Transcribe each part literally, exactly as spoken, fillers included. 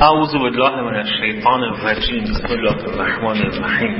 اعوذ بالله من الشیطان الرجیم. بسم الله الرحمن الرحیم.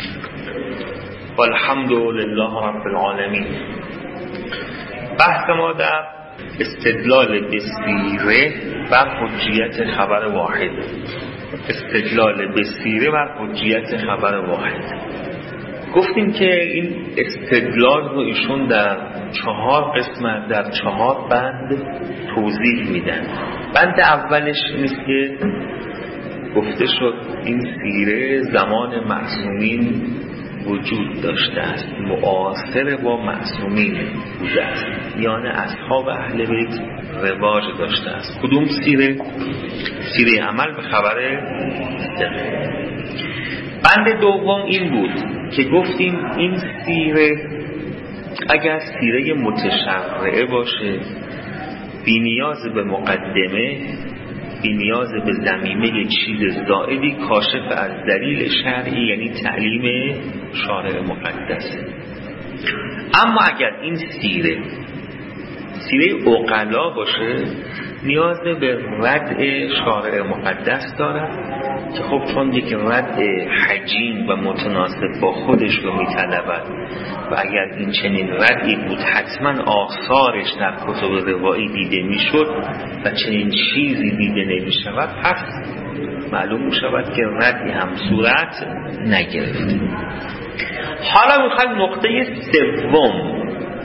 والحمد لله رب العالمین. بحث ما در استدلال به سیره بر حجیت خبر واحد. استدلال به سیره بر حجیت خبر واحد. گفتیم که این استدلال رو ایشون در چهار قسمت در چهار بند توضیح میدن. بند اولش نیست که گفته شد این سیره زمان معصومین وجود داشته است، معاصر با معصومین بوده است، یعنی اصحاب اهل بیت رواج داشته است. کدوم سیره؟ سیره عمل به خبر ثقه. بند دوم این بود که گفتیم این سیره اگر سیره متشرعه باشه، بی نیاز به مقدمه، بی نیاز به ضمیمه چیز زائدی، کاشف از دلیل شرعی یعنی تعلیم شارع مقدس. اما اگر این سیره سیره عقلا باشه، نیاز به رد شارع مقدس دارد که خب چون یک رد حجیم و متناسب با خودش رو میطلبد و اگر این چنین ردی بود حتما آثارش در کتب روایی دیده میشد و چنین چیزی دیده نمیشود، پس معلوم میشود که ردی هم صورت نگرفت. حالا میخوایم نقطه سوم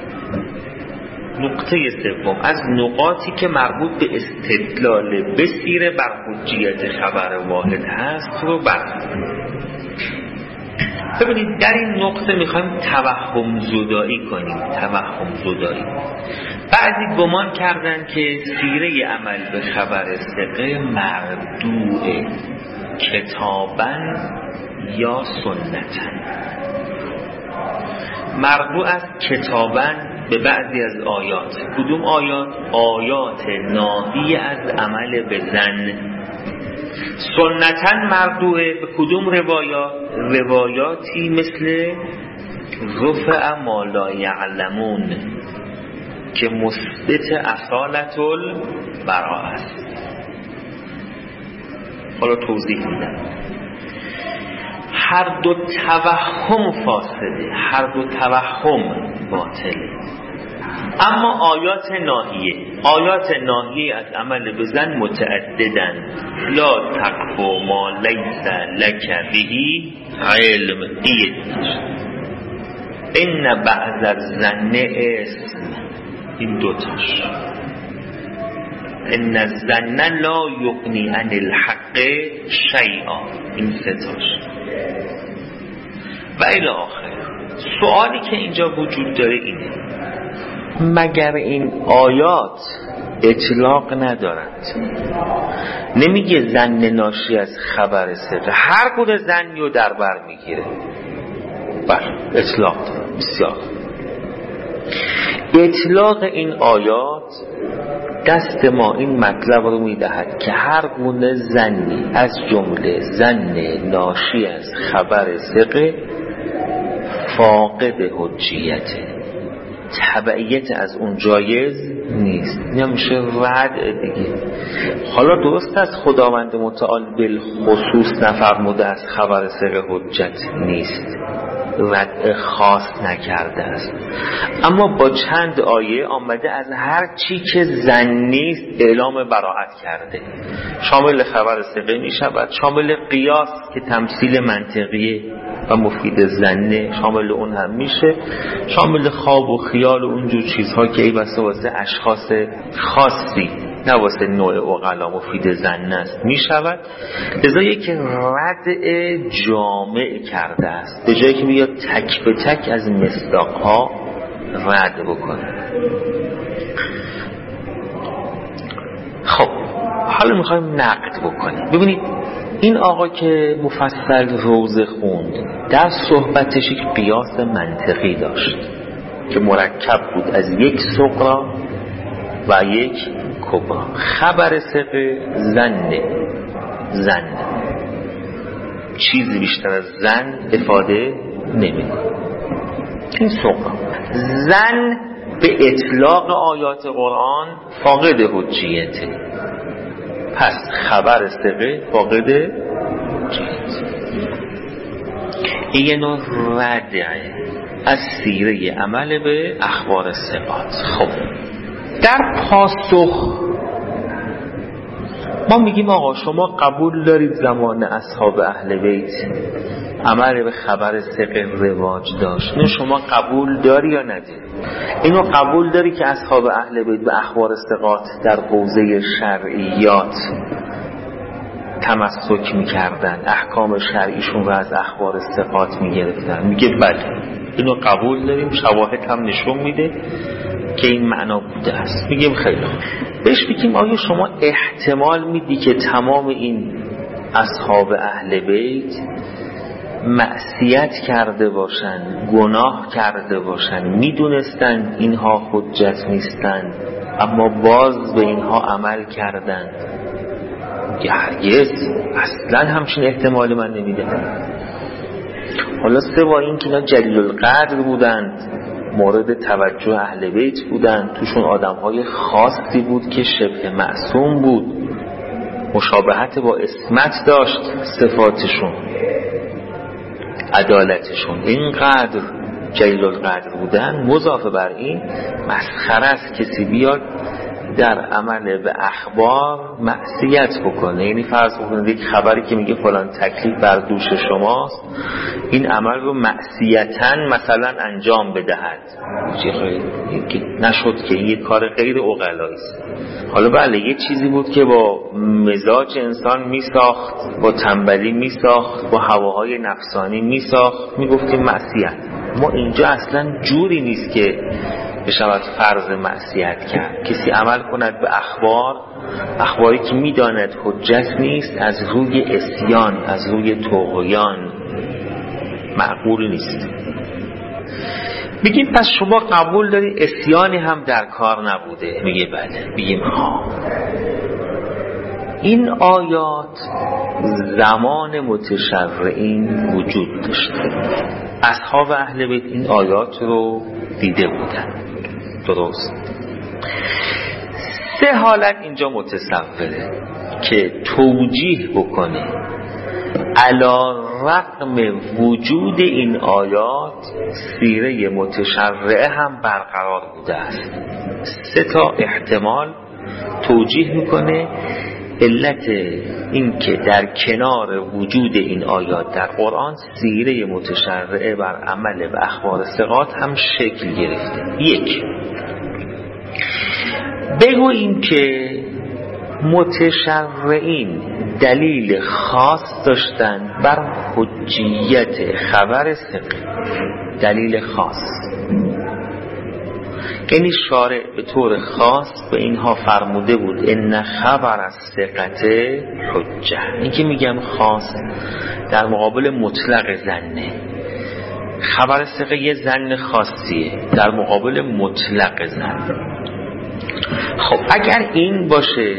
نقطه سوم از نقاطی که مربوط به استدلال به سیره بر حجیت خبر واحد هست رو بررسی. ببینید در این نقطه میخوایم توهم زدایی کنیم. توهم زدایی بعضی گمان کردن که سیره عمل به خبر ثقه مردوعه، کتاباً یا سنتاً. مردوع از کتاباً به بعضی از آیات. کدوم آیات؟ آیات ناهی از عمل به زن. سنتاً مردوعه به کدوم روایات؟ روایاتی مثل رفع ما لا یعلمون که مثبت اصالت البراءه است. حالا توضیح میدم. هر دو توهم فاسده، هر دو توهم باطله. اما آیات ناهیه آیات ناهیه از عمل به زن متعددن. لا تقف ما لیس لک به علم. ان بعض الظن اسم. این دوتاش. ان الظن لا یغنی عن الحق شیئا. این ستاش و الی آخر. سوالی که اینجا وجود داره اینه: مگر این آیات اطلاق ندارد؟ نمیگه زن ناشی از خبر ثقه، هر کدوم زنی رو در بر میگیره؟ بله اطلاق داره. بسیار اطلاق این آیات دست ما این مطلب رو میدهد که هر گونه زنی از جمله زن ناشی از خبر ثقه فاقد حجیته، تبعیت از اون جایز نیست، نمیشه رد دیگه. حالا درست است خداوند متعال بالخصوص نفرموده از خبر ثقه حجت نیست، رد خاص نکرده است، اما با چند آیه آمده از هر چی که زن نیست اعلام براءت کرده. شامل خبر ثقه می شود، شامل قیاس که تمثیل منطقیه و مفید زنه شامل اون هم میشه، شامل خواب و خیال و اونجور چیزها که ای بسا واسه اشخاص خاصی نه واسه نوع عقلا مفید زن است می شود. لذا یک ردع جامع کرده است، به جایی که بیاد تک به تک از مصداقها رد بکنه. خب حالا میخوایم نقد بکنیم. ببینید این آقا که مفصل روزه خوند در صحبتش یک قیاس منطقی داشت که مرکب بود از یک صغرا و یک کبرا. خبر ثقه زنه زن چیزی بیشتر از زن افاده نمی‌کنه. این صغرا. زن به اطلاق آیات قرآن فاقد حجیته، پس خبر ثقه فاقد این یه نوع ردعه از سیره عمل به اخبار ثقات. خب در پاسخ ما میگیم آقا شما قبول دارید زمان اصحاب اهل بیت عمل به خبر ثقه رواج داشت، اینو شما قبول داری یا نداری؟ اینو قبول داری که اصحاب اهل بیت به اخبار ثقات در حوزه شرعیات تمسک میکردن، احکام شرعیشون رو از اخبار ثقات میگرفتن؟ میگه بله اینو قبول داریم، شواهد هم نشون میده که این معنا بوده است. میگیم خیلی بهش بگیم آیا شما احتمال میدی که تمام این اصحاب اهل بیت معصیت کرده باشن، گناه کرده باشن، میدونستن اینها حجت نیستن اما باز به اینها عمل کردن؟ هرگز، اصلا همچین احتمال من نمیدم. حالا سوا این که اینا جلیل القدر بودند، مورد توجه اهل بیت بودند، توشون آدمهای خاصی بود که شبه معصوم بود، مشابهت با عصمت داشت صفاتشون، عدالتشون اینقدر جلیل القدر بودن، مضافه بر این مسخره است کسی بیاد در عمل به اخبار معصیت بکنه. یعنی فرض بکنید یک خبری که میگه فلان تکلیف بر دوش شماست، این عمل رو معصیتاً مثلا انجام بدهد، که نشد که این یک کار غیر عقلایی است. حالا بله یه چیزی بود که با مزاج انسان میساخت، با تنبلی میساخت، با هواهای نفسانی میساخت، میگفتیم معصیت. ما اینجا اصلا جوری نیست که بشود فرض معصیت کرد. کسی عمل کند به اخبار، اخباری که میداند حجت نیست، از روی عصیان، از روی طغیان، معقول نیست. بگیم پس شما قبول داری عصیانی هم در کار نبوده؟ میگه بله. بگیم ها، این آیات زمان متشرعین وجود داشته، اصحاب اهل بیت این آیات رو دیده بودن، درست؟ سه حالت اینجا متصوره که توجیه بکنه علی رغم وجود این آیات سیره متشرعه هم برقرار بوده است. سه تا احتمال توجیه میکنه علت این که در کنار وجود این آیات در قرآن سیره متشرعه بر عمل به اخبار ثقات هم شکل گرفته. یک، بگو این که متشرعین دلیل خاص داشتن بر حجیت خبر ثقه، دلیل خاص، یعنی شارع به طور خاص به اینها فرموده بود ان خبر از ثقه حجه. این که میگم خاص در مقابل مطلق زنه، خبر ثقه یه زن خاصیه در مقابل مطلق زن. خب اگر این باشه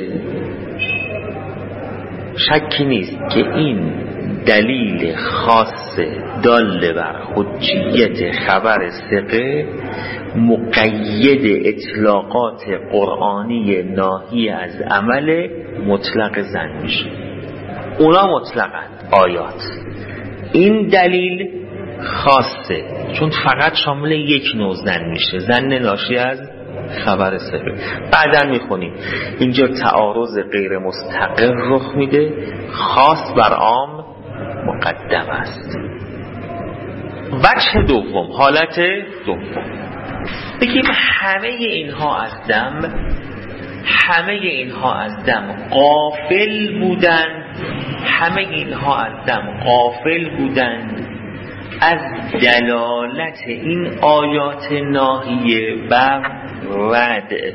شکی نیست که این دلیل خاص دال بر حجیت خبر ثقه مقید اطلاقات قرآنی ناهی از عمل مطلق زن میشه. اونا مطلقاً آیات، این دلیل خاصه چون فقط شامل یک نوع زن میشه، زن ناشی از خبر ثقه. بعداً میخونیم اینجا تعارض غیر مستقر رخ میده، خاص بر عام مقدم است. وجه دوم، حالت دوم، بگیم همه اینها از دم همه اینها از دم غافل بودند همه اینها از دم غافل بودند از دلالت این آیات ناهیه بر ردع.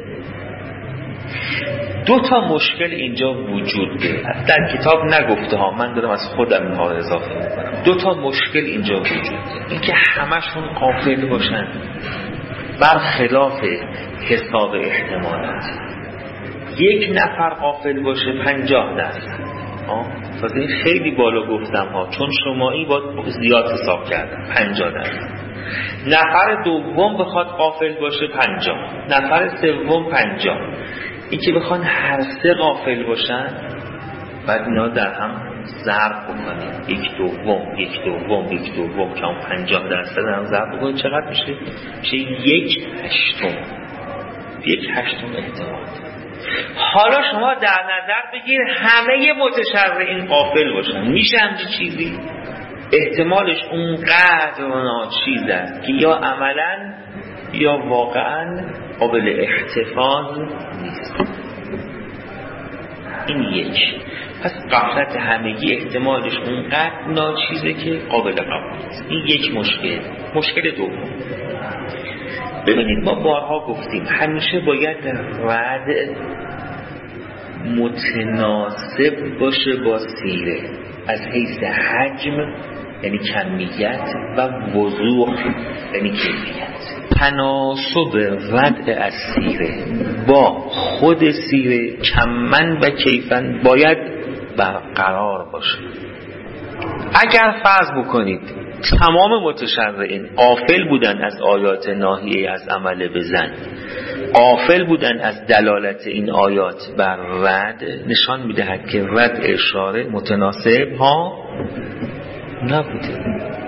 دو تا مشکل اینجا وجود داره، در کتاب نگفته ها، من دارم از خودم اینها رو اضافه میکنم. دو تا مشکل اینجا وجود داره، این که همشون غافل باشن برخلاف حساب احتمالات. یک نفر غافل باشه پنجاه درصد، تازه این خیلی بالا گفتم ها، چون شمایی باید زیاد حساب کردم، پنجاه درصد. نفر دوم بخواد غافل باشه پنجاه، نفر سوم پنجاه. این که بخوان هر سه غافل باشن بعد اینا در هم ضرب بکنید، یک دوم یک دوم یک دوم که اون پنجاه درصد هم ضرب بکنید چقدر میشه؟ میشه یک هشتم. یک هشتم احتمال. حالا شما در نظر بگیر همه متشرعین غافل باشن، میشه همچین چیزی؟ احتمالش اونقدر ناچیز است که یا عملاً یا واقعاً قابل احتفاظ نیست. این یک. پس غفلت همگی احتمالش اونقدر ناچیزه که قابل قبول نیست. این یک مشکل. مشکل دوم، ببینید ما بارها گفتیم همیشه باید رد متناسب باشه با سیره از حیث حجم یعنی کمیت و وضوح یعنی کیفیت. تناسب رد از سیره با خود سیره کمن و کیفن باید برقرار باشه. اگر فرض بکنید تمام متشرعین غافل بودن از آیات ناهیه از عمل بزن، غافل بودن از دلالت این آیات بر رد، نشان میدهد که رد اشاره متناسب ها نبوده.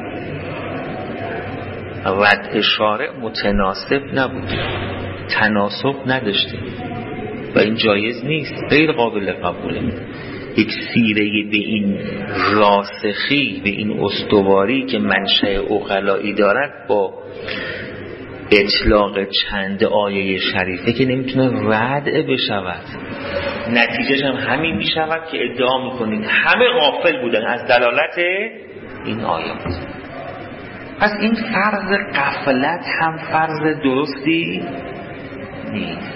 رد اشاره متناسب نبوده، تناسب نداشته و این جایز نیست، غیر قابل قبوله. یک سیره به این راسخی، به این استواری که منشأ عقلایی دارد با اطلاق چند آیه شریفه که نمیتونه رد بشود. نتیجهش هم همین میشود که ادعا میکنید همه غافل بودن از دلالت این آیات. پس این فرض غفلت هم فرض درستی نیست.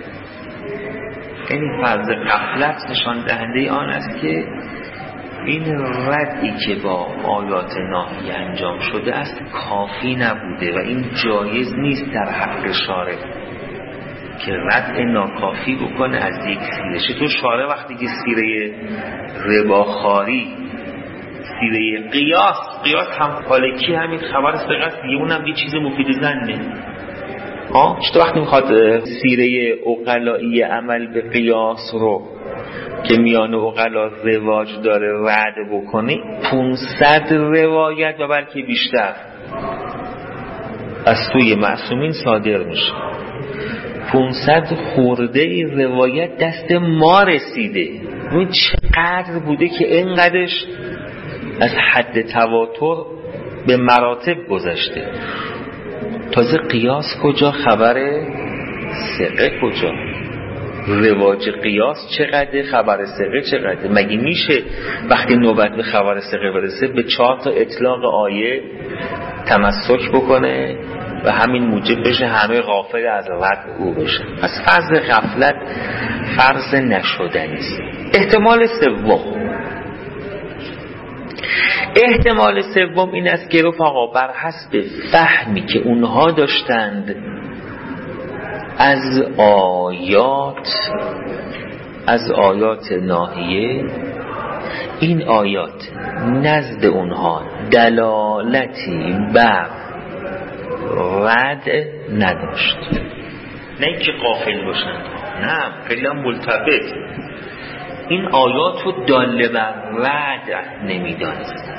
این فرض غفلت نشان دهنده آن است که این ردی که با آیات ناهی انجام شده است کافی نبوده و این جایز نیست در حق شارع که رد ناکافی بکنه از یک سیره. چطور شارع وقتی که سیره رباخاری، سیره قیاس، قیاس هم پالکی همین خبر ثقه است دیگه، اونم یه چیز مفید زنه. ها چطور وقتی میخواد سیره عقلایی عمل به قیاس رو که میان عقلا رواج داره رد بکنه، پانصد روایت و بلکه بیشتر از سوی معصومین صادر میشه. پانصد خورده روایت دست ما رسیده. این چقدر بوده که اینقدرش از حد تواتر به مراتب گذشته. تازه قیاس کجا، خبر ثقه کجا، رواج قیاس چقدر، خبر ثقه چقدر. مگه میشه وقتی نوبت به خبر ثقه برسه به چهار تا اطلاق آیه تمسک بکنه و همین موجب بشه همه غافل از رد او بشه؟ پس فرض غفلت فرض نشدنی است. احتمال سوم احتمال سوم این است که رفقا بر حسب فهمی که اونها داشتند از آیات از آیات ناهیه، این آیات نزد اونها دلالتی بر رد نداشت. نه اینکه غافل باشند، نه خیلی هم ملتفت، این آیات رو داله بر رد نمیدانست.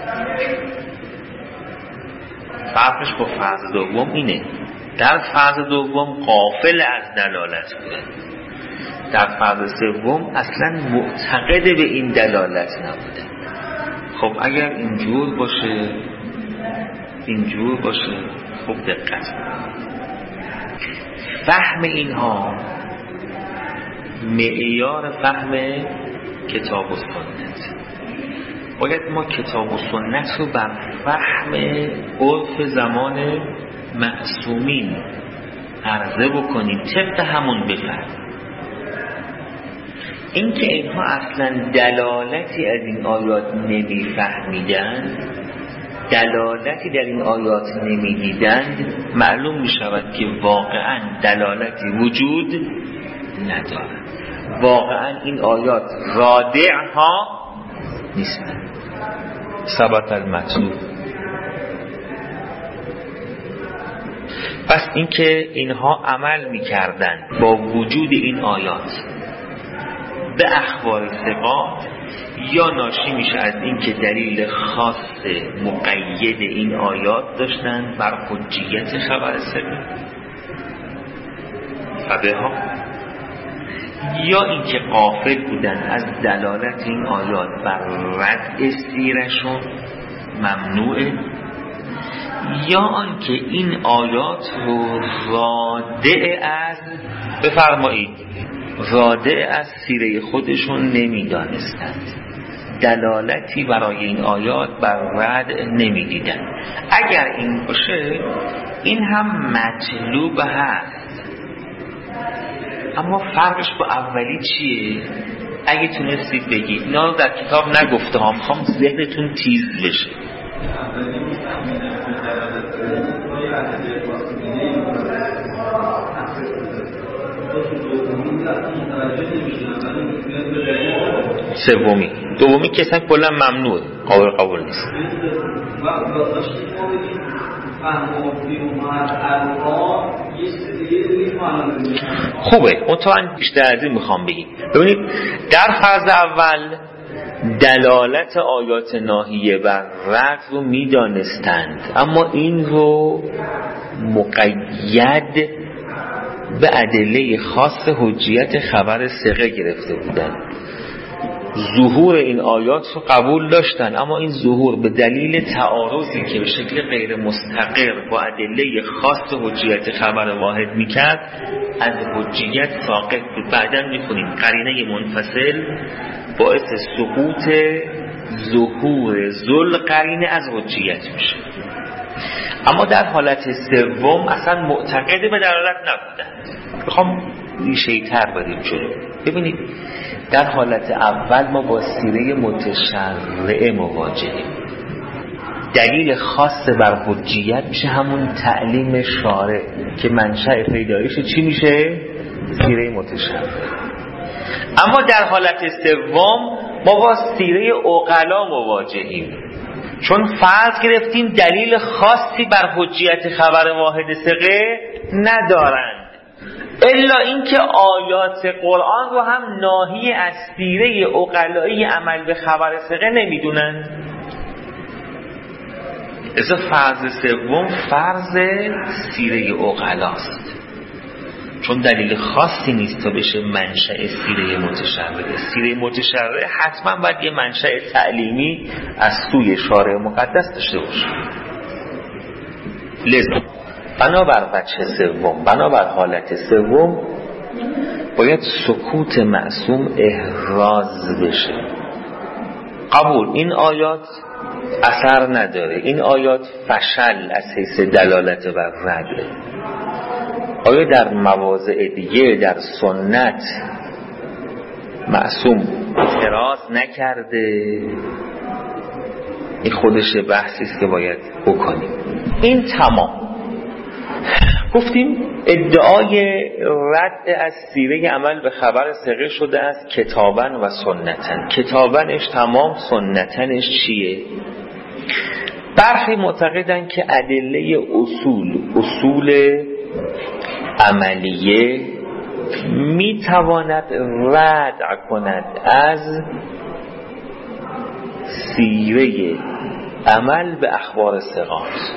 فرقش با فرض دوم اینه، در فرض دوم غافل از دلالت بوده، در فرض سوم اصلا معتقد به این دلالت نبوده. خب اگر اینجور باشه اینجور باشه خوب دقت فهم اینها معیار فهم کتاب و سنت. باید ما کتاب و سنت رو بر فهم عرف زمان معصومین عرضه بکنیم، طبق همون بفهم. این که اینها اصلا دلالتی از این آیات نمیفهمیدند، دلالتی در این آیات نمیدیدند، معلوم می شود که واقعا دلالتی وجود ندارد. واقعا این آیات رادع ها نیستند. ثبت المطلوب. پس اینکه اینها عمل میکردن با وجود این آیات به اخبار ثقات یا ناشی میشه از اینکه دلیل خاص مقید این آیات داشتن بر حجیت خبر ثقه فبه ها، یا اینکه غافل بودن از دلالت این آیات بر رد سیرشون ممنوعه، یا آنکه این آیات رو رادع از بفرمایید رادع از سیره خودشون نمیدانستند، دلالتی برای این آیات بر رد نمیدیدن. اگر این باشه این هم مطلوب هست، اما فرقش با اولی چیه؟ اگه تونستید بگید. اینا رو در کتاب نگفته ها، میخوام ذهنتون تیز بشه. سومی دومی که اصلا کلا ممنوع، قابل قبول نیست. خوبه، اون تو من بیشتر از این میخوام بگیم. ببینید در فرض اول دلالت آیات ناهیه بر رد رو میدانستند، اما این رو مقید به ادله خاص حجیت خبر ثقه گرفته بودند. ظهور این آیات رو قبول داشتن، اما این ظهور به دلیل تعارضی که به شکل غیر مستقر با ادله خاص حجیت خبر واحد میکرد از حجیت ساقط بود. بعداً میخونیم قرینه منفصل باعث سقوط ظهور ذل قرینه از حجیت میشه. اما در حالت سوم اصلا معتقد به دلالت نبودند. میخوام ریشه تر بریم جلو. ببینید در حالت اول ما با سیره متشرعه مواجهیم. دلیل خاص بر حجیت میشه همون تعلیم شارع که منشأ پیدایش چی میشه؟ سیره متشرعه. اما در حالت سوم ما با سیره عقلا مواجهیم، چون فرض گرفتیم دلیل خاصی بر حجیت خبر واحد ثقه ندارند، الا اینکه آیات قرآن رو هم ناهی از سیره عقلایی عمل به خبر ثقه نمیدونن. از فرض سوم فرض سیره عقلاست، چون دلیل خاصی نیست تا بشه منشأ سیره متشرعه. سیره متشرعه حتما باید یه منشأ تعلیمی از سوی شارع مقدس داشته باشه. لذا بنابر وجه سوم، بنابر حالت سوم باید سکوت معصوم احراز بشه. قبول، این آیات اثر نداره، این آیات فشل از حیث دلالت بر رده. آیا در مواضع دیگه در سنت معصوم اعتراض نکرده؟ این خودش بحثی است که باید بکنیم. این تمام. گفتیم ادعای رد از سیره عمل به خبر ثقه شده است کتابن و سنتن. کتابنش تمام، سنتنش چیه؟ برخی معتقدن که ادله اصول اصول عملیه میتواند رد کند از سیره عمل به اخبار ثقات،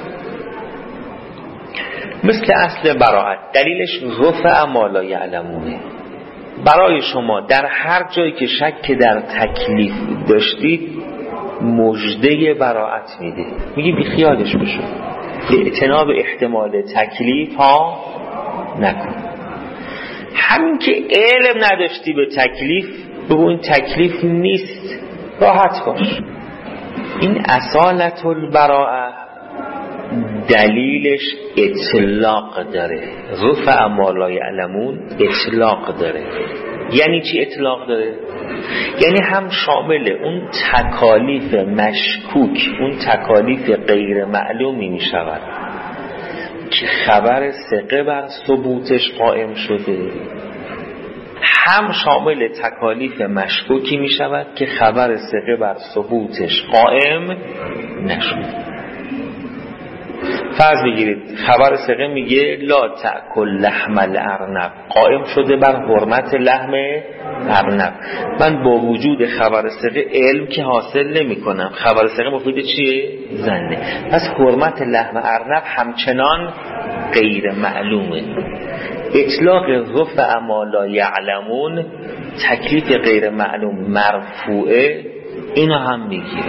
مثل اصل براءت. دلیلش رفع ما لا یعلمونه. برای شما در هر جایی که شک در تکلیف داشتید مژده براءت میده، میگه بی خیالش بشو، اعتنا به احتمال تکلیف ها نکن. همین که علم نداشتی به تکلیف، بگو این تکلیف نیست، راحت باش. این اصالت البراءه دلیلش اطلاق داره. رفع ما لا یعلمون اطلاق داره. یعنی چی اطلاق داره؟ یعنی هم شامل اون تکالیف مشکوک، اون تکالیف غیر معلومی می شود که خبر ثقه بر ثبوتش قائم شده، هم شامل تکالیف مشکوکی می شود که خبر ثقه بر ثبوتش قائم نشده. فرض بگیرید خبر ثقه میگه لا تأکل لحم الارنب، قائم شده بر حرمت لحم ارنب. من با وجود خبر ثقه علم که حاصل نمی کنم، خبر ثقه مفید چیه؟ ظنه. پس حرمت لحم ارنب همچنان غیر معلومه. اطلاق رفع ما لا یعلمون، تکلیف غیر معلوم مرفوعه، اینو هم میگیره.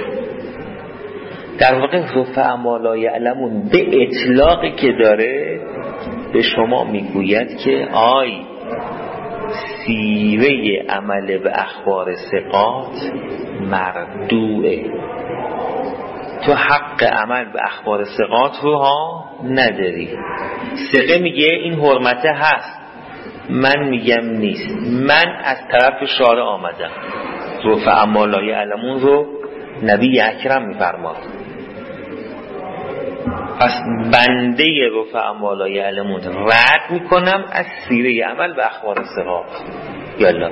در واقع رفع ما لا یعلمون به اطلاقی که داره به شما میگوید که آی سیره عمل به اخبار ثقات مردوعه، تو حق عمل به اخبار ثقات رو ها نداری. ثقه میگه این حرمته هست، من میگم نیست، من از طرف شارع آمدم. رفع ما لا یعلمون رو نبی اکرم میفرماد. پس بنده رفع ما لا یعلمون رد میکنم از سیره عمل به اخبار ثقات. یالا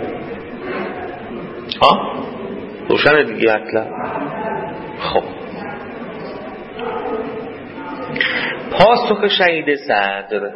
ها روشن دیگه اطلاع. خب پاسخ شهید صدر،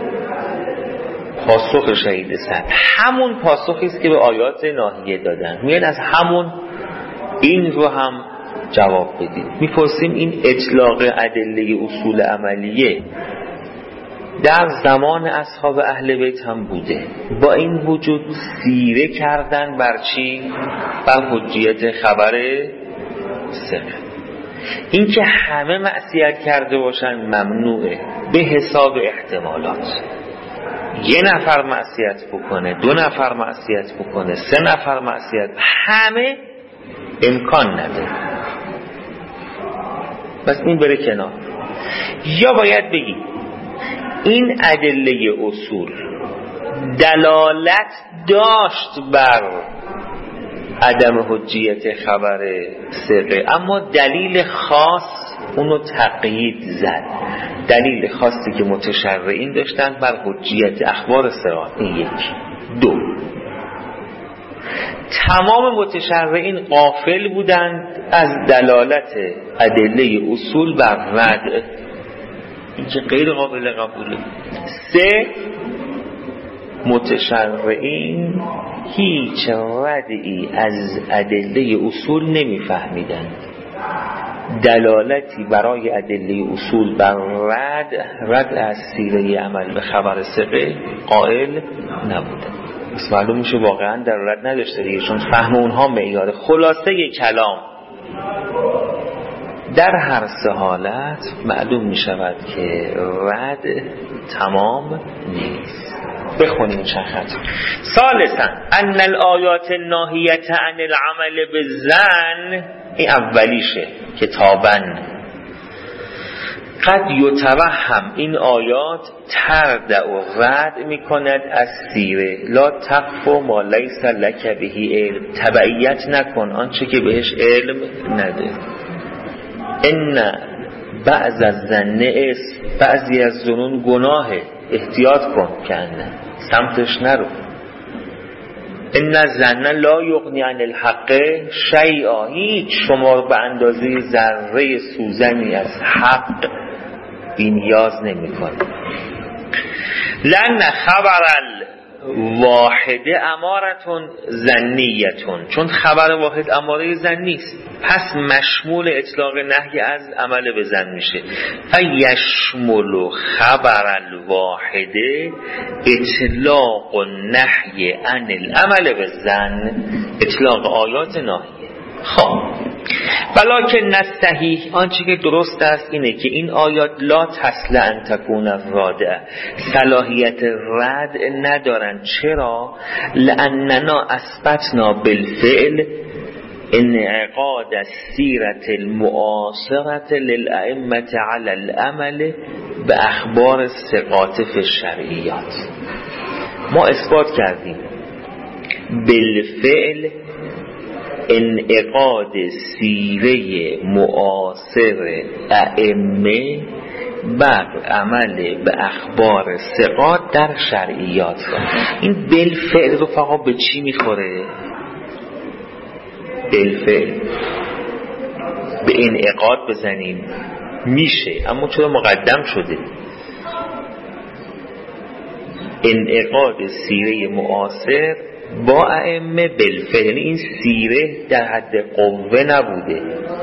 پاسخ شهید صدر همون پاسخی است که به آیات ناهیه دادن. میان از همون این رو هم جواب بدید. میپرسیم این اطلاق ادله اصول عملیه در زمان اصحاب اهل بیت هم بوده، با این وجود سیره کردن بر چی؟ بر حجیت خبر ثقه. این که همه معصیت کرده باشن ممنوعه به حساب احتمالات. یه نفر معصیت بکنه، دو نفر معصیت بکنه، سه نفر معصیت، همه امکان نداره. بس این بره کنار. یا باید بگی این ادله اصول دلالت داشت بر عدم حجیت خبر ثقه، اما دلیل خاص اونو تقیید زد. دلیل خاصی که متشرعین داشتن بر حجیت اخبار ثقات. این یک. دو، تمام متشرعین غافل بودند از دلالت ادله اصول بر رد، این که غیر قابل قبوله. سه، متشرعین هیچ ردی از ادله اصول نمیفهمیدند، دلالتی برای ادله اصول بر رد رد از سیره عمل به خبر ثقه قائل نبودند. بس معلوم میشه واقعا در رد نداشته دیگه، چون فهم اونها معیار. خلاصه کلام در هر سه حالت معلوم میشود که رد تمام نیست. بخونیم چند خط. ثالثا ان الآیات الناهیه عن العمل بالظن، این اولیشه کتابن. قد یتوهم، این آیات تردع و رد میکند از سیره. لا تقف ما لیس لک به علم، تبعیت نکن آنچه که بهش علم نده. ان بعض از ظن است، بعضی از ظنون گناهه، احتیاط کن که نه سمتش نرو. ان ظن لا یغنی عن الحق شیئا، هیچ شما به اندازه ذره سوزنی از حق بی‌نیاز نمی‌کنه. لأن خبر الواحده امارتون ظنیتون، چون خبر واحد اماره ظنی است، پس مشمول اطلاق نهی از عمل به ظن میشه. فیشمل خبر الواحده اطلاق نهی عن العمل به ظن، اطلاق آیات ناهیه. خب ولکن صحیح، آنچه که درست است اینه که این آیات لا تصل ان تکون رادعه، صلاحیت رد ندارن. چرا؟ لاننا اثبتنا بالفعل انعقاد السیرة المعاصرة للائمة على العمل به اخبار الثقات فی الشرعیات. ما اثبات کردیم بالفعل انعقاد سیره معاصر ائمه بر عمل به اخبار ثقات در شرعیات. این بالفعل رو فقط به چی میخوره؟ بالفعل به انعقاد بزنیم میشه، اما چرا مقدم شده؟ انعقاد سیره معاصر با ائمه بالفعل، یعنی این سیره در حد قوه نبوده،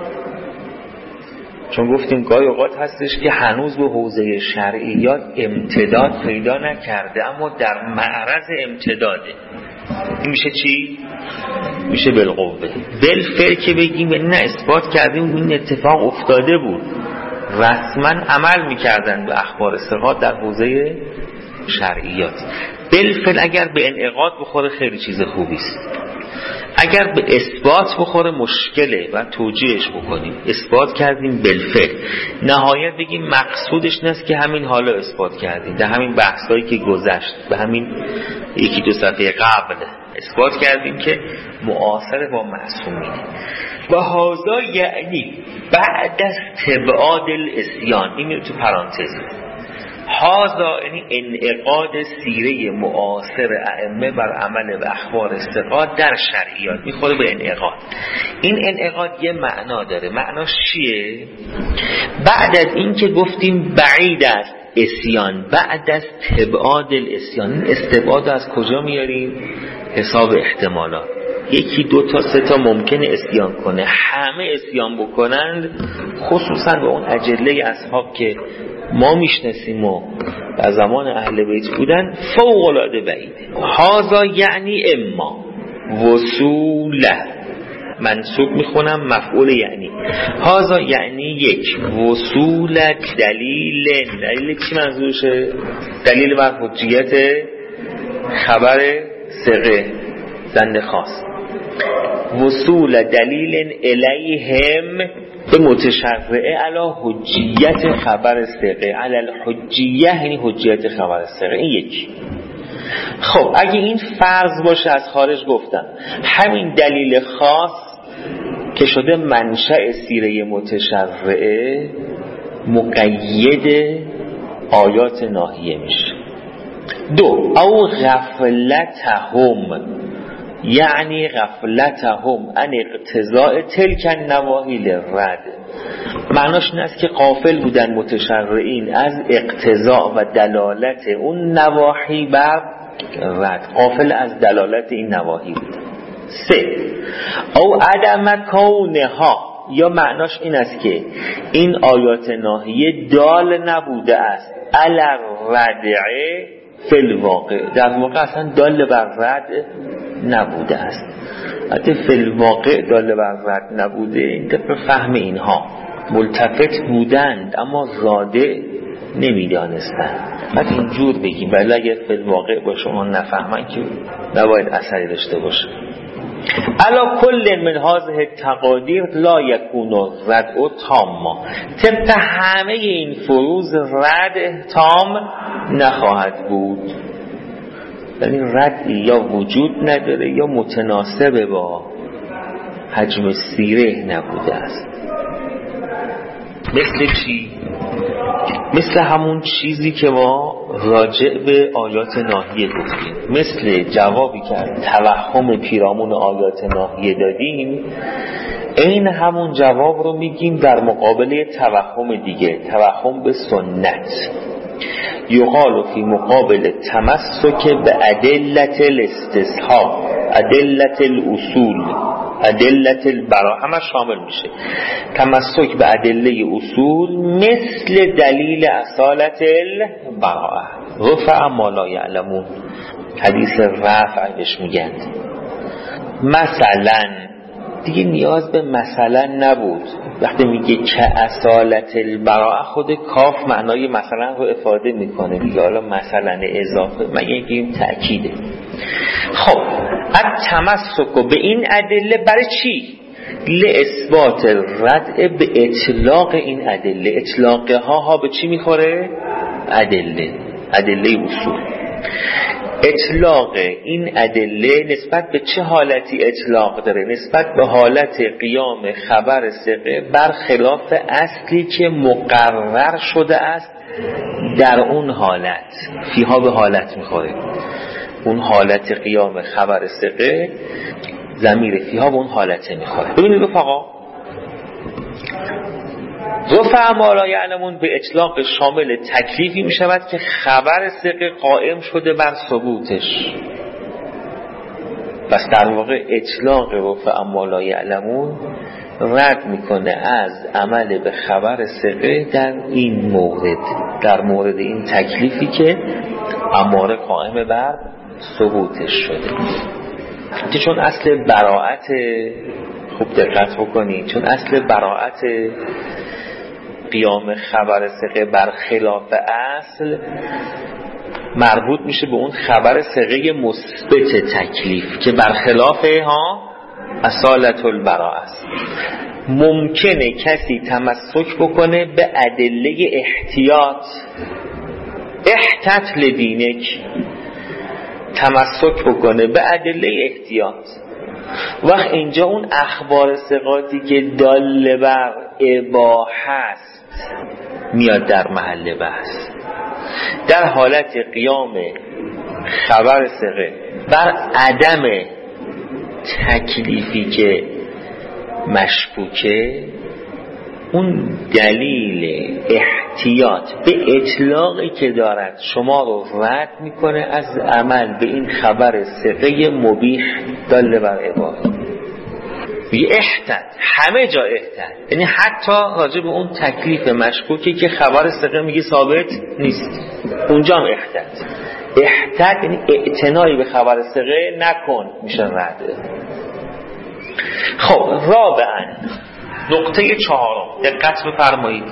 چون گفتیم گاهی اوقات هستش که هنوز به حوزه شرعیات امتداد پیدا نکرده اما در معرض امتداده. این میشه چی؟ میشه بالقوه. بالفعل که بگیم نه اثبات کردیم این اتفاق افتاده بود، رسما عمل میکردن به اخبار ثقات در حوزه شرعیات. بالفعل اگر به انعقاد بخوره خیلی چیز خوبی است، اگر به اثبات بخوره مشکله و توجیهش بکنیم. اثبات کردیم بالفعل، نهایت بگیم مقصودش نیست که همین حالا اثبات کردیم، در همین بحثایی که گذشت، به همین یکی دو صفحه قبل اثبات کردیم که معاصر با معصومینه. و هذا یعنی بعد از تبعاد الاسیان، این میره تو پرانتز، هذا یعنی انعقاد سیره معاصر ائمه بر عمل به اخبار ثقات در شرعیات، میخوره به انعقاد. این انعقاد یه معنا داره. معناش چیه؟ بعد از این که گفتیم بعید است اسیان، بعد از تبعاد الاسیان، این استبعاد از کجا میاریم؟ حساب احتمالات. یکی دو تا سه تا ممکنه اسیان کنه، همه اسیان بکنند، خصوصا به اون اجله اصحاب که ما میشناسیم و در زمان اهل بیت بودن، فوق العاده بعیده. هذا یعنی اما وصوله، منصوب میخونم مفعول یعنی. هذا یعنی یک وصول دلیل. دلیل چی منظورشه؟ دلیل بر حجیت خبر ثقه زنده خاص. وصول دلیل الیهم به متشرعه علی حجیت خبر ثقه، علی الحجیه یعنی حجیت خبر ثقه. این یک. خب اگه این فرض باشه از خارج گفتم همین دلیل خاص که شده منشأ سیره متشرعه مقید آیات ناهیه میشه. دو، او غفلتهم یعنی غفلتهم ان اقتضاء تلک النواهی للرد. معناش این است که غافل بودن متشرعین از اقتضاء و دلالت اون نواهی بر رد، غافل از دلالت این نواهی بودن. سه، او عدم کونها، یا معناش این است که این آیات ناهیه دال نبوده است علی الردعه فی الواقع، در واقع اصلا دال بر رد نبوده است. حتی فی الواقع دال بر رد نبوده، این طبق فهم اینها ملتفت بودند اما زاده نمیدانستند. حتی اینجور بگیم، ولی اگر فی الواقع با شما نفهمن که نباید اثری داشته باشه. علا کل من هذه التقادیر لا یکون رد و تاما، طبق همه این فروض رد تام نخواهد بود، یعنی ردی یا وجود نداره یا متناسب با حجم سیره نبوده است. مثل چی؟ مثل همون چیزی که ما راجع به آیات ناهیه گفتیم، مثل جوابی که توهم پیرامون آیات ناهیه دادیم، این همون جواب رو میگیم در مقابله توهم دیگه، توهم به سنت. یقال فی مقابل تمسک به ادلت الاستصحاب، ادلت الاصول، ادلت البراء، همه شامل میشه. تمسک به ادله اصول مثل دلیل اصالت البراء، رفع ما لا یعلمون، حدیث رفع بهش میگن. مثلا دیگه نیاز به مثلا نبود. وقتی میگه که اصالت البراء، خود کاف معنای مثلا رو افاده میکنه دیگه، حالا مثلا اضافه مگه بگیم تأکیده. خب التمسک به این ادله برای چی؟ لاثبات الرد به اطلاق این ادله. اطلاق ها ها به چی میخوره؟ ادله، ادله اصول. اطلاق این ادله نسبت به چه حالتی اطلاق داره؟ نسبت به حالت قیام خبر ثقه بر خلاف اصلی که مقرر شده است در اون حالت. فیها به حالت میخوره، اون حالت قیام خبر ثقه، ضمیر فیها به اون حالت میخوره. ببینید رفقا، رفع ما لا یعلمون به اطلاق شامل تکلیفی می شود که خبر ثقه قائم شده بر ثبوتش. پس در واقع اطلاق رفع ما لا یعلمون رد میکنه از عمل به خبر ثقه در این مورد، در مورد این تکلیفی که اماره قائم بر ثبوتش شده. که چون اصل براءت، خوب دقت بکنید، چون اصل براءت قیام خبر ثقه بر خلاف اصل مربوط میشه به اون خبر ثقه مثبت تکلیف که برخلاف ها اصالت البراءه است. ممکنه کسی تمسک بکنه به ادله احتیاط، احتیاط لدینک، تمسک بکنه به ادله احتیاط. وقت اینجا اون اخبار ثقاتی که دال بر اباحه است میاد در محل بحث. در حالت قیام خبر ثقه بر عدم تکلیفی که مشکوکه، اون دلیل احتیاط به اطلاقی که دارد شما رو رد میکنه از عمل به این خبر ثقه مبیح دال بر اباحه. یه احتیاط، همه جا احتیاط، یعنی حتی راجع به اون تکلیف مشکوکی که خبر ثقه میگه ثابت نیست، اونجا هم احتیاط. احتیاط یعنی اعتنایی به خبر ثقه نکن، میشه رد. خب رابعاً نقطه چهارم، دقت بفرمایید.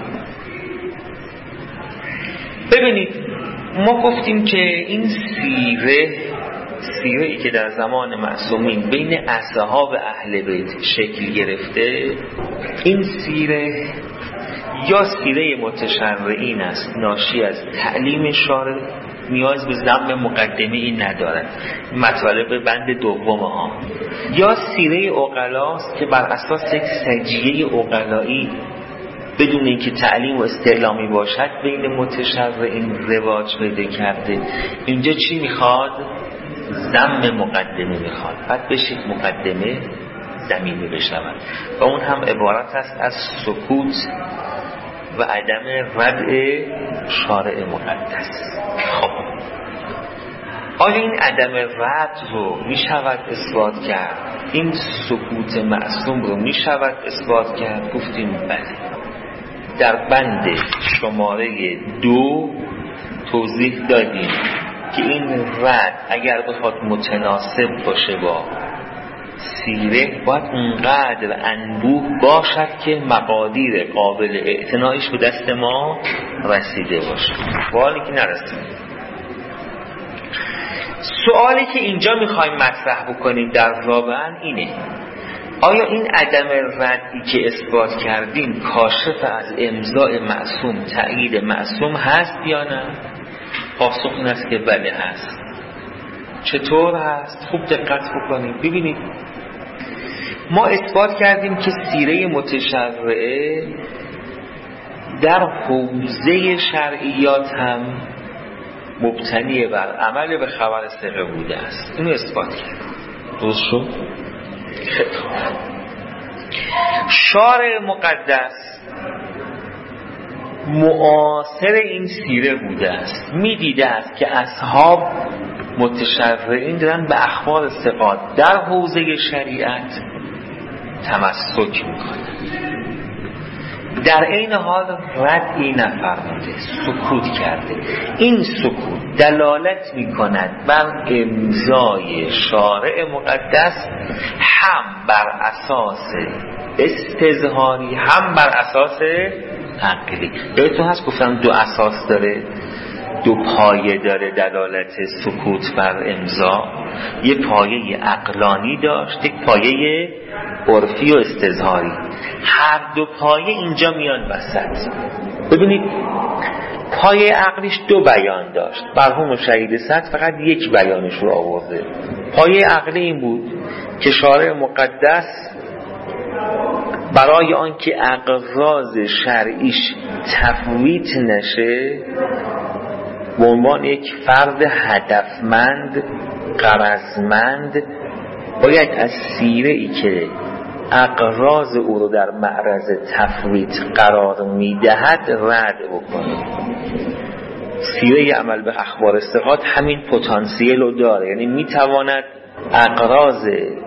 ببینید ما گفتیم که این سیره سیره‌ای که در زمان معصومین بین اصحاب اهل بیت شکل گرفته، این سیره یا سیره متشرعین است ناشی از تعلیم شارع، نیاز به ضم مقدمه این ندارد، مطالب بند دوم ها، یا سیره عقلاست که بر اساس یک سجیه عقلایی بدون اینکه تعلیم و استعلامی باشد بین متشرعین رواج پیدا کرده. اینجا چی میخواد؟ ضم مقدمه میخواد، بعد بشه مقدمه زمینی بشود و اون هم عبارت است از سکوت و عدم ردع شارع مقدس. خب آیا این عدم رد رو می شود اثبات کرد؟ این سکوت معصوم رو می شود اثبات کرد؟ گفتیم بله. در بند شماره دو توضیح دادیم که این رد اگر بخواد متناسب باشه با سیره باید اونقدر انبوه باشد که مقادیر قابل اعتنایش به دست ما رسیده باشه، سوالی که نرسید. سوالی که اینجا میخوایم مطرح بکنیم در رابعاً اینه: آیا این عدم ردی که اثبات کردیم کاشف از امضاء معصوم، تأیید معصوم هست یا نه؟ پاسخ این است که بله هست. چطور هست؟ خوب دقت بکنید. ببینید ما اثبات کردیم که سیره متشرعه در حوزه شرعیات هم مبتنی بر عمل به خبر ثقه بوده است. اینو اثبات کردیم. درست شد؟ خیلی. شارع مقدس معاصر این سیره بوده است، میدیده است که اصحاب متشرعین دارن به اخبار ثقات در حوزه شریعت تمسک میکنن، در این حال ردی نفرموده، سکوت کرده. این سکوت دلالت میکند بر امضای شارع مقدس هم بر اساس استظهاری هم بر اساس عقلی. یادتون هست گفتم دو اساس داره، دو پایه داره دلالت سکوت بر امضا. یه پایه عقلانی داشت، یک پایه عرفی و استظهاری. هر دو پایه اینجا میان وسط. ببینید پایه عقلیش دو بیان داشت، مرحوم شهید صد فقط یک بیانش رو آورده. پایه عقلی این بود که شارع مقدس برای آنکه اغراض شرعیش تفویت نشه به عنوان یک فرد هدفمند غرضمند باید از سیره ای که اقراض او رو در معرض تفویت قرار میدهد رد بکنه. سیره عمل به اخبار ثقات همین پتانسیل رو داره، یعنی میتواند اقراض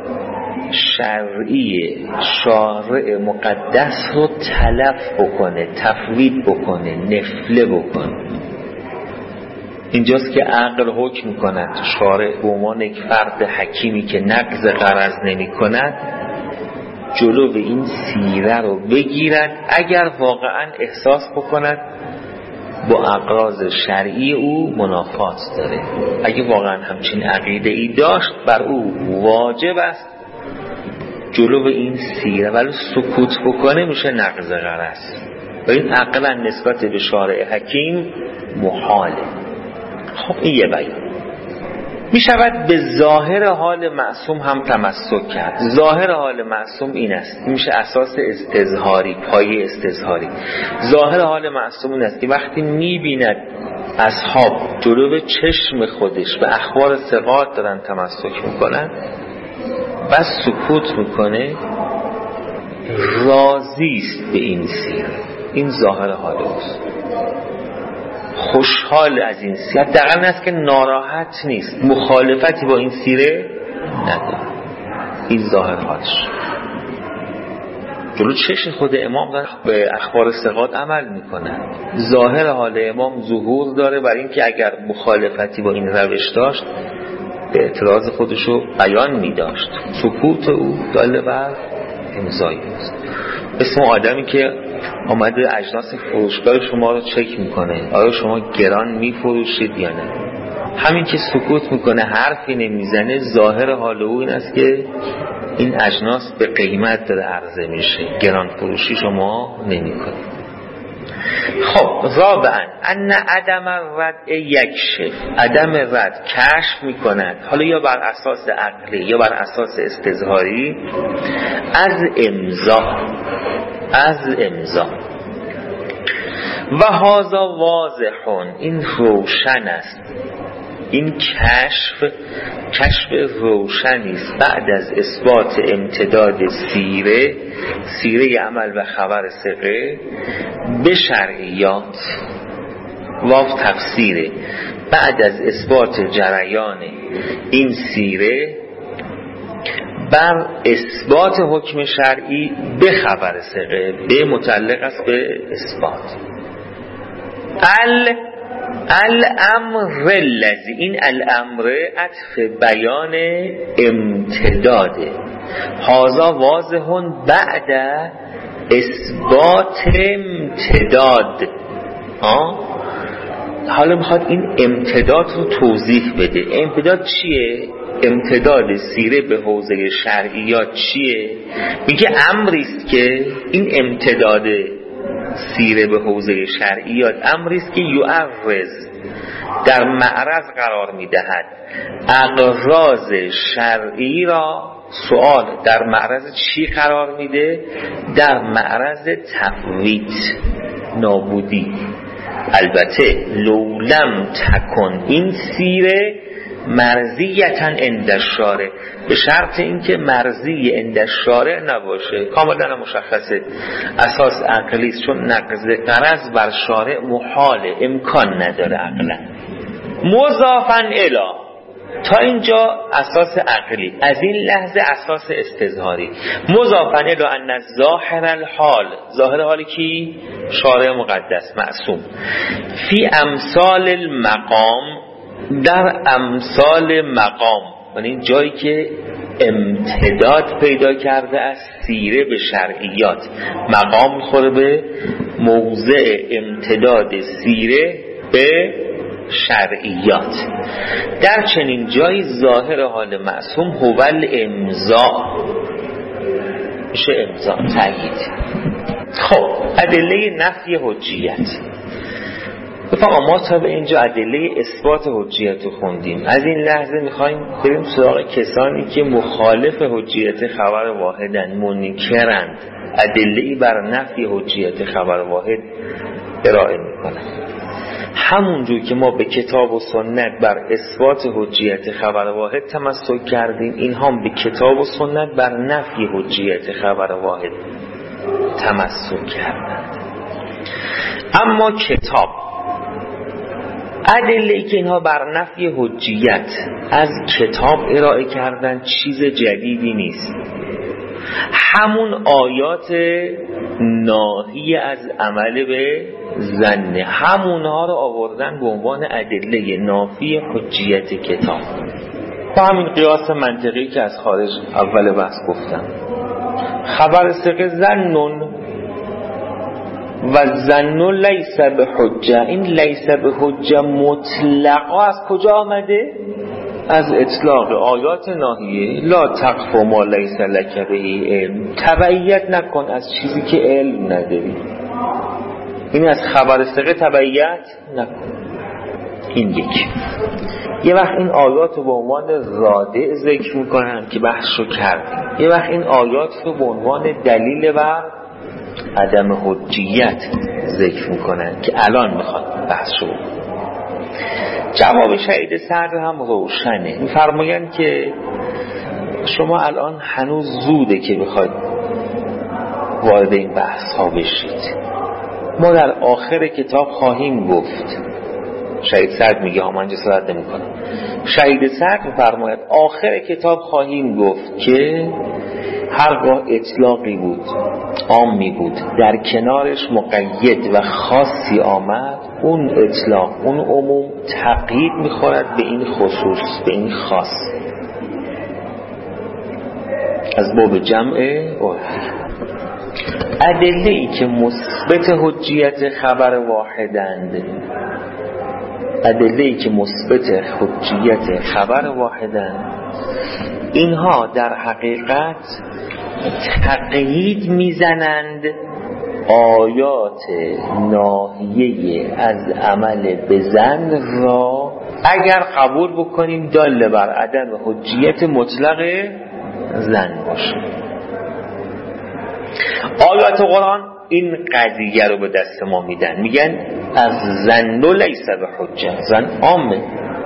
شرعی شارع مقدس رو تلف بکنه، تفویت بکنه، نفله بکنه. اینجاست که عقل حکم کند شارع به عنوان یک فرد حکیمی که نقض غرض نمی کند جلو این سیره رو بگیرد اگر واقعا احساس بکند با اقراض شرعی او منافات داره. اگه واقعا همچین عقیده ای داشت بر او واجب است جلو این سیره، ولی سکوت بکنه میشه نقض غرض و این عقلا نسبت به شارع حکیم محاله. خب این یه بیان. می شود به ظاهر حال معصوم هم تمسک کرد. ظاهر حال معصوم این است، این میشه اساس استظهاری، پایه استظهاری. ظاهر حال معصوم این است که وقتی می بیند اصحاب جلو به چشم خودش به اخبار ثقات دارن تمسک میکنن و سکوت میکنه، راضی است به این سیره. این ظاهر حال اوست، خوشحال از این سیره، دقیقاً است که ناراحت نیست، مخالفتی با این سیره نداره. این ظاهر حالش. جلو چشم خود امام داره به اخبار ثقات عمل میکنه. ظاهر حال امام ظهور داره بر این که اگر مخالفتی با این روش داشت به اعتراض خودشو بیان میداشت. سکوت او داله بر امضای است. اسم آدمی که آمده اجناس فروشگاه شما رو چک میکنه، آیا شما گران میفروشید یا نه. همین که سکوت میکنه، حرفی نمیزنه، ظاهر حال او این است که این اجناس به قیمت داره عرضه میشه، گران فروشی شما نمیکنه. خب رابعا ان عدم رد یکشف، عدم رد کشف میکند، حالا یا بر اساس عقلی یا بر اساس استظهاری، از امضا از امضا و هذا واضحون، این روشن است. این کشف کشف روشنی است بعد از اثبات امتداد سیره سیره عمل و خبر ثقه به شرعیات و تفسیره، بعد از اثبات جریان این سیره بر اثبات حکم شرعی به خبر ثقه، به متعلق است به اثبات. ال الامر الذی، این الامر عطف بیان امتداده. هذا واضحون بعد اثبات امتداد. آه؟ حالا میخواد این امتداد رو توضیح بده. امتداد چیه؟ امتداد سیره به حوزه شرعیات چیه؟ میگه امریست که این امتداد سیره به حوزه شرعیات امریست که یعرض در معرض قرار میدهد اقراض شرعی را. سوال در معرض چی قرار میده؟ در معرض تفویت، نابودی. البته لولم تکن این سیره مرضیتاً عند الشارع، به شرط اینکه مرضی عند الشارع نباشه. کاملا مشخصه، اساس عقلی است، چون نقض غرض بر شارع محاله، امکان نداره عقلا. مضافاً الی، تا اینجا اساس عقلی، از این لحظه اساس استظهاری. مضافاً الی ان ظاهر الحال، ظاهر حال کی؟ شارع مقدس معصوم. فی امثال المقام، در امثال مقام، یعنی جایی که امتداد پیدا کرده از سیره به شرعیات. مقام میخوره به موضع امتداد سیره به شرعیات. در چنین جایی ظاهر حال معصوم هوال امضا، میشه امضا، تایید. خب ادله نفی حجیت. رفقا ما تا به اینجا ادله اثبات حجیت رو خوندیم. از این لحظه میخوایم بریم سراغ کسانی که مخالف حجیت خبر واحدن، منکرند، ادله‌ای بر نفی حجیت خبر واحد ارائه میکنن. همونجور که ما به کتاب و سنت بر اثبات حجیت خبر واحد تمسک کردیم، این هم به کتاب و سنت بر نفی حجیت خبر واحد تمسک کردند. اما کتاب ادله‌ای که اینها بر نفی حجیت از کتاب ارائه کردن چیز جدیدی نیست، همون آیات ناهی از عمل به ظن، همونها رو آوردن به عنوان ادله نافی حجیت کتاب. با همین قیاس منطقی که از خارج اول بحث گفتم، خبر ثقه ظنون و ظن لیس به حجه، این لیس به حجه مطلقا از کجا آمده؟ از اطلاق آیات ناهیه. لا تقف ما لیس لک به علم، تبعیت نکن از چیزی که علم نداری. این از خبر ثقه تبعیت نکن. این یک. یه وقت این آیات رو به عنوان رادع ذکر میکنن که بحث رو کردیم، یه وقت این آیات رو به عنوان دلیل بر عدم حجیت ذکر میکنن که الان میخواد بحث رو. جواب شهید سعد هم روشنه، میفرمایند که شما الان هنوز زوده که بخواید وارد این بحث ها بشید. ما در آخر کتاب خواهیم گفت. شهید سعد میگه ها، من جسارت نمی کنم. شهید سعد میفرماید آخر کتاب خواهیم گفت که هرگاه اطلاقی بود، عامی بود، در کنارش مقید و خاصی آمد، اون اطلاق، اون عموم تقیید میخورد به این خصوص، به این خاص، از باب جمع عرفی. ادله‌ای که مثبت حجیت خبر واحدند، ادله‌ای که مثبت حجیت خبر واحدند، اینها در حقیقت تقیید میزنند آیات ناهیه از عمل به ظن را، اگر قبول بکنیم دال بر عدم حجیت مطلق ظن باشه. آیات قرآن این قضیه رو به دست ما میدن، میگن از ظن لیس به حجه، ظن عامه.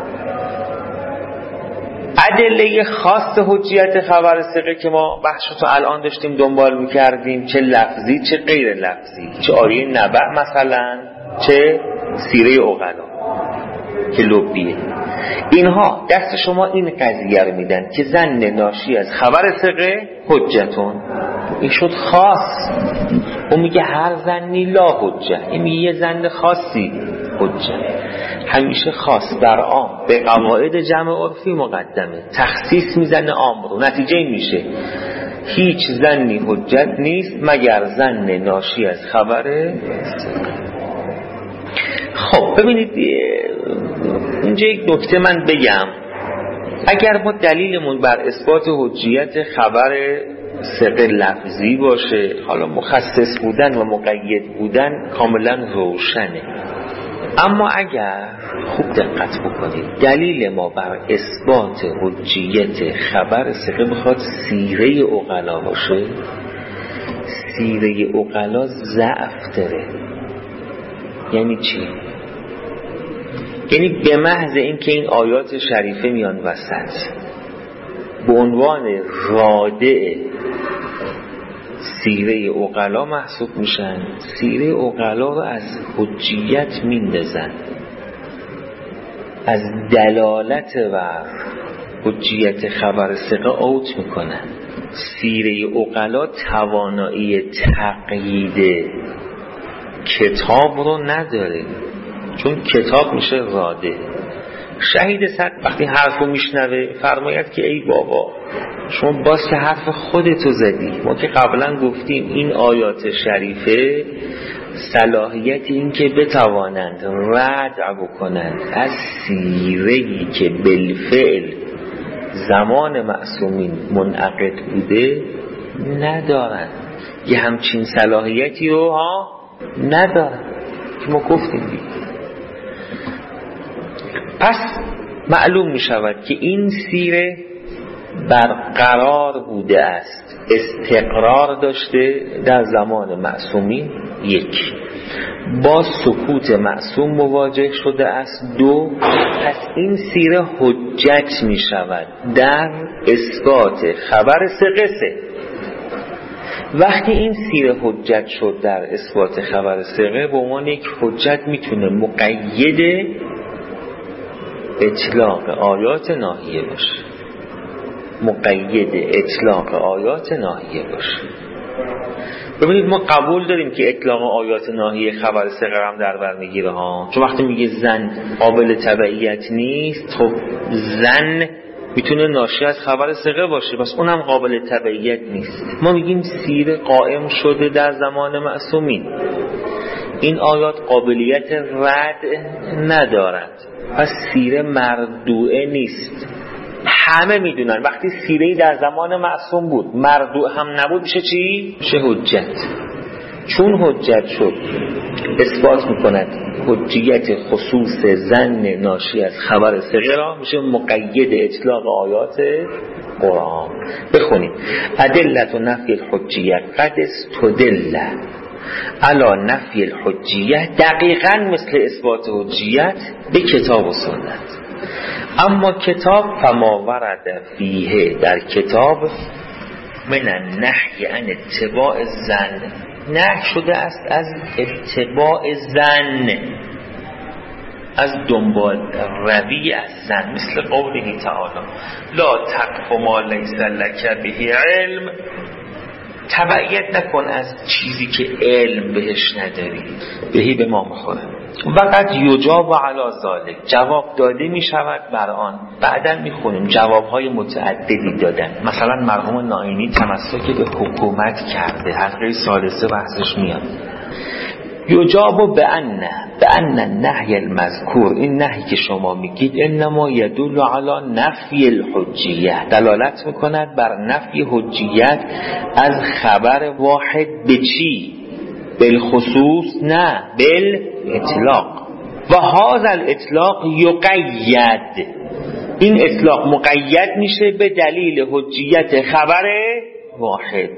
ادله خاص حجیت خبر ثقه که ما بحثو الان داشتیم دنبال میکردیم، چه لفظی چه غیر لفظی، چه آیه نبع مثلا، چه سیره عقلا که لبیه، اینها دست شما این قضیه رو میدن که ظن ناشی از خبر ثقه حجتون. این شد خاص. اون میگه هر ظنی لا حجه، این میگه یه ظن خاصی حجه. همیشه خاص در عام به قواعد جمع عرفی مقدمه، تخصیص میزنه عام رو، نتیجه میشه هیچ ظنی حجت نیست مگر ظن ناشی از خبر ثقه. خب ببینید اینجا یک نکته من بگم، اگر ما دلیلمون بر اثبات حجیت خبر ثقه لفظی باشه، حالا مخصص بودن و مقید بودن کاملا روشنه، اما اگر خوب دقت بکنید دلیل ما بر اثبات حجیت خبر ثقه بخواد سیره عقلا باشه، سیره عقلا ضعف داره. یعنی چی؟ یعنی به محض اینکه این آیات شریفه میان وسط به عنوان رادع سیره عقلا محسوب میشن، سیره عقلا رو از حجیت میندازن، از دلالت و حجیت خبر ثقه اوت میکنن. سیره عقلا توانایی تقیید کتاب رو نداره، چون کتاب میشه رادع. شهید صد وقتی حرفو میشنوه فرماید که ای بابا شما باز که حرف خودتو زدی، ما که قبلا گفتیم این آیات شریفه صلاحیت این که بتوانند ردع بکنند از سیره‌ای که بالفعل زمان معصومین منعقد بوده ندارن، یه همچین صلاحیتی رو ها ندارن که ما گفتیم دید. پس معلوم می شود که این سیره برقرار بوده است، استقرار داشته در زمان معصومین. یک با سکوت معصوم مواجه شده است. دو، پس این سیره حجت می شود در اثبات خبر ثقه. سه، وقتی این سیره حجت شد در اثبات خبر ثقه، به عنوان یک حجت میتونه مقید اطلاق آیات ناهیه باشه. مقید اطلاق آیات ناهیه باشه. ببینید ما قبول داریم که اطلاق آیات ناهیه خبر ثقه هم در بر میگیره ها، چون وقتی میگه زن قابل تبعیت نیست، خب زن میتونه ناشی از خبر ثقه باشه، پس اونم قابل تبعیت نیست. ما میگیم سیره قائم شده در زمان معصومین، این آیات قابلیت رد ندارد، پس سیره مردوعه نیست. همه میدونن وقتی سیره‌ای در زمان معصوم بود مردوع هم نبود میشه چی؟ میشه حجت. چون حجت شد اثبات میکند حجیت خصوص زن ناشی از خبر ثقه را، میشه مقید اطلاق آیات قرآن. بخونیم ادلت و نفی الحجیت قد استدل علی نفی الحجیت، دقیقاً مثل اثبات حجیت به کتاب و سنت. اما کتاب فما ورد فیه، در کتاب من النهی عن اتباع زن، نهی شده است از اتباع زن، از دنبال روی از زن، مثل قوله تعالی لا تقف ما لیس لک به علم، تبعیت نکن از چیزی که علم بهش نداری. بهی به ما میخوره. وقت یجاب علی ذالک، جواب داده می شود بر آن. بعداً می خونیم جوابهای متعددی دادن. مثلا مرحوم ناینی تمسک به حکومت کرده، حلقه ثالثه بحثش میاد. یجاب به ان به ان النهی المذکور، این نهی که شما میگید انما یدل علی نفی الحجیه، دلالت میکند بر نفی حجیت از خبر واحد. به چی؟ بالخصوص؟ نه، بالاطلاق. و هذا الاطلاق یقید، این اطلاق مقید میشه به دلیل حجیت خبر واحد،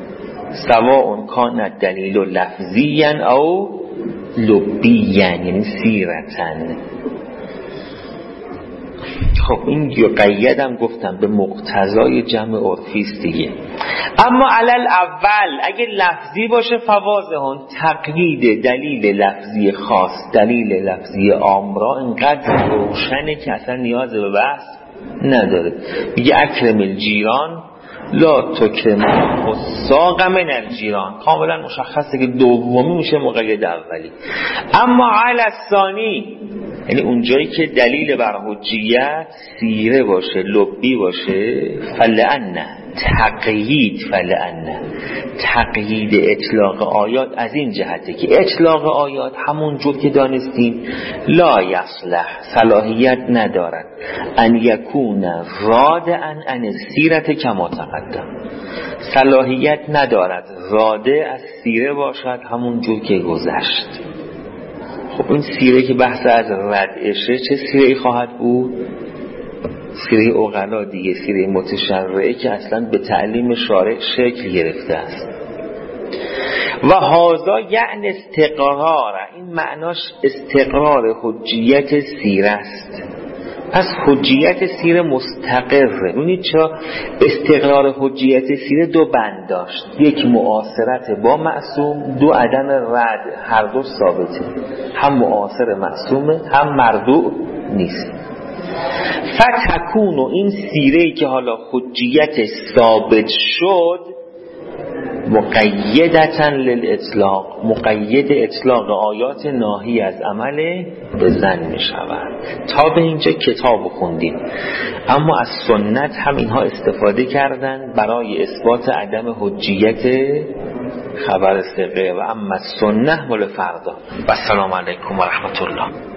سواء کان الدلیل لفظیا او لبیا، یعنی سیرتن. خب این یقید هم گفتم به مقتضای جمع عرفی است دیگه. اما علل اول اگه لفظی باشه فواضحون، تقیید دلیل لفظی خاص دلیل لفظی عام را اینقدر روشنه که اصلا نیاز به بحث نداره. میگه اکرم الجیران لا تکرم الفساق من الجیران، کاملا مشخصه که دومی میشه مقید اولی. اما علی الثانی، یعنی اونجایی که دلیل بر حجیت سیره باشه لبی باشه، فلعنه تقیید، فلعنه تقیید اطلاق آیات از این جهته که اطلاق آیات همون جور که دانستیم لا یصلح، صلاحیت ندارد، ان یکون رادعا عن سیرت کما تقدم، صلاحیت ندارد راده از سیره باشد همون جور که گذشت. خب این سیره که بحث از ردعشه، چه سیره‌ای خواهد بود؟ سیره عقلا دیگه، سیره متشرعه که اصلا به تعلیم شارع شکل گرفته است. و هذا یعنی استقرار، این معناش استقرار حجیت سیره است. پس حجیت سیره مستقره. ببینید چرا استقرار حجیت سیره دو بند داشت، یک معاصرت با معصوم، دو عدم رد، هر دو ثابته، هم معاصر معصومه هم مردوع نیست. فتکون، و این سیره‌ای که حالا حجیت ثابت شد مقیدتن للاطلاق، مقید اطلاق آیات ناهی از عمل به زن می شود. تا به اینجا کتاب خوندیم، اما از سنت هم اینها استفاده کردن برای اثبات عدم حجیت خبر ثقه. و اما سنت مال فردا. و السلام علیکم و رحمت الله.